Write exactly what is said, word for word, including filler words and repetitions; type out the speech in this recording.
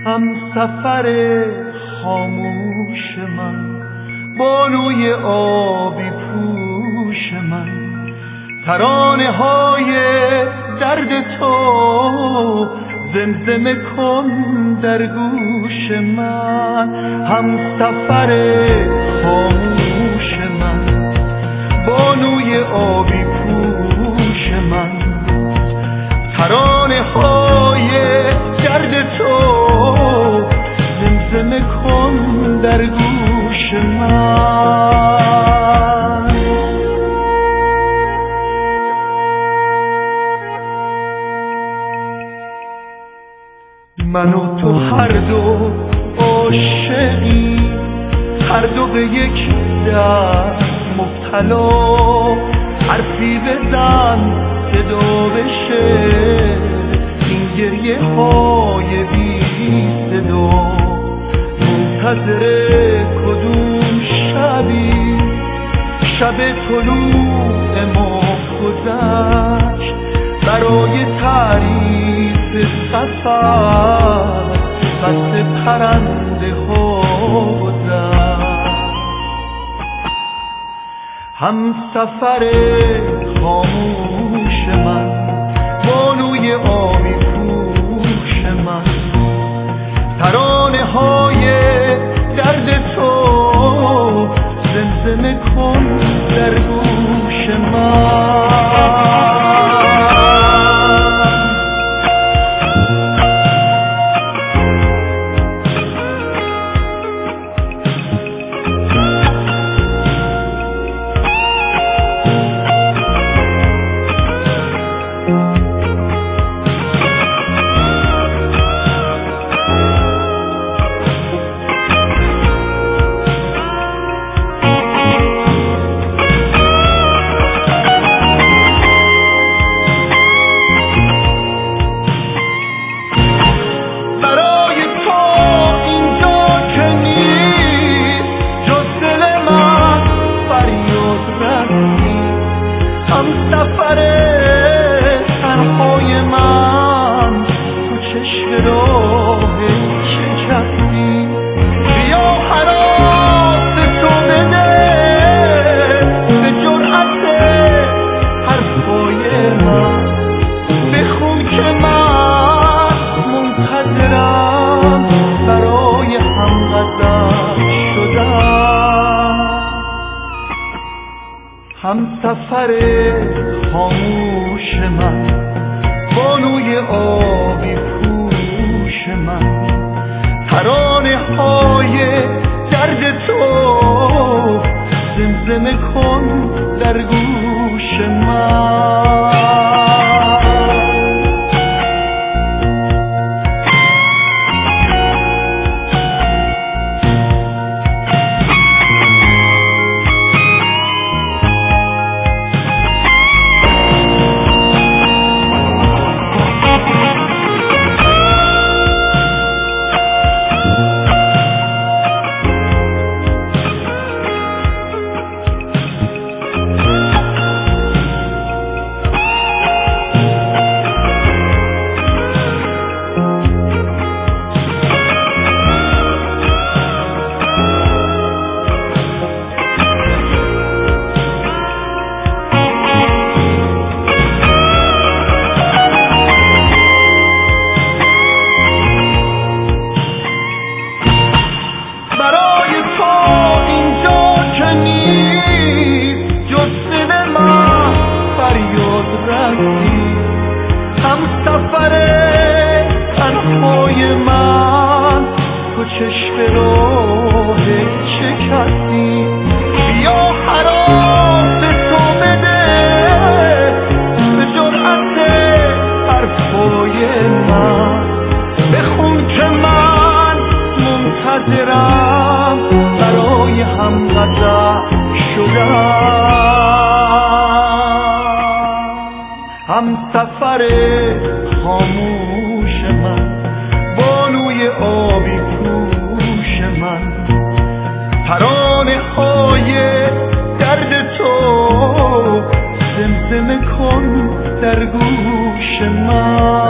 هم سفر خاموش من، بانوی آبی پوش من، ترانه های درد تو زمزمه کن در گوش من. هم سفر خاموش من، بانوی آبی پوش من، ترانه های درد تو زمزمه کن در گوش من. من و تو هر دو عاشقی، هر دو به یک درد مبتلا، حرفی بزن صدا بشه این گریه های بی صدا. منتظر کدوم شبی، شب طلوع ماه گذشت برای تعریف سفر بس پرنده ها گذشت. هم سفر خاموش من، بانوی آبی پوش من، ترانه های درد تو زمزمه کن در گوش من. هم سفر تنهای من، تو چشم راه شکستی، بیا هراس تو بده به جرأت حرفای من، بخون که من منتظرم برای هم غضب شدم. هم سفر خاموش من، بانوی آبی پوش من، ترانه های درد تو زمزمه کن در گوش من. هم سفر تنهای من، تو چشم راه شکستی، بیا هراس تو بده به جرأت حرفای من، بخون که من منتظرم برای هم غضب شدم. هم سفر خاموش من، بانوی آبی پوش من، ترانه های درد تو زمزمه کن در گوش من.